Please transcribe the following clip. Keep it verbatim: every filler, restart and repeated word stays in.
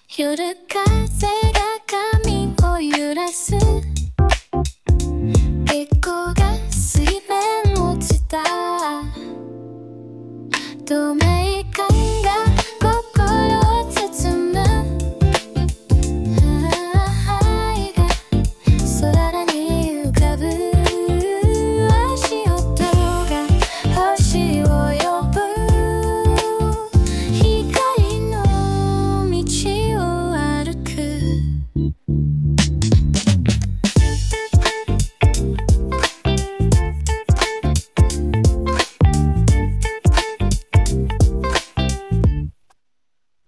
夜風が髪を揺らす。エコが水面落ちた。透明